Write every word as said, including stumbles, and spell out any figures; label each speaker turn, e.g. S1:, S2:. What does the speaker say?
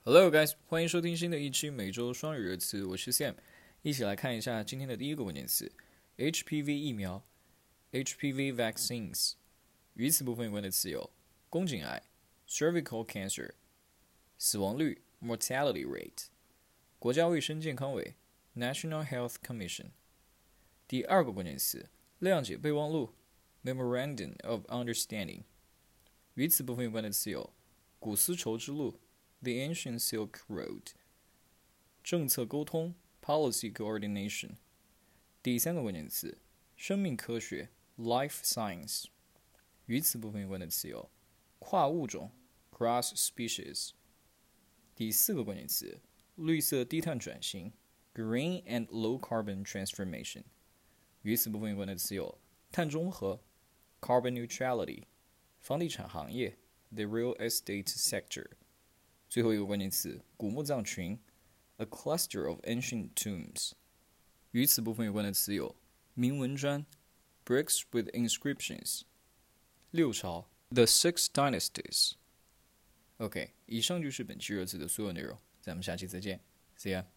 S1: Hello guys，欢迎收听新的一期每周双语热词，我是 Sam， 一起来看一下今天的第一个关键词 H P V 疫苗 H P V vaccines。 与此部分有关的词有宫颈癌 cervical cancer， 死亡率 mortality rate， 国家卫生健康委 National Health Commission。 第二个关键词谅解备忘录 memorandum of understanding。 与此部分有关的词有古丝绸之路The Ancient Silk Road， 政策沟通 Policy Coordination。 第三个关键词生命科学 Life Science。 与此部分有关的词有跨物种 Cross Species。 第四个关键词绿色低碳转型 Green and Low Carbon Transformation。 与此部分有关的词有碳中和 Carbon Neutrality， 房地产行业 The Real Estate Sector。最后一个关键词古墓葬群 A cluster of ancient tombs。 与此部分有关的词有铭文砖 Bricks with inscriptions， 六朝 The Six Dynasties。 OK， 以上就是本期热词的所有内容，咱们下期再见 See ya。